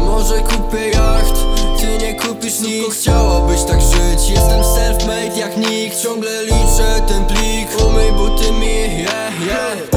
Może kupię jacht, ty nie kupisz nic. Chciałabyś tak żyć, jestem self-made jak nikt. Ciągle liczę ten plik, umyj buty mi, yeah, yeah.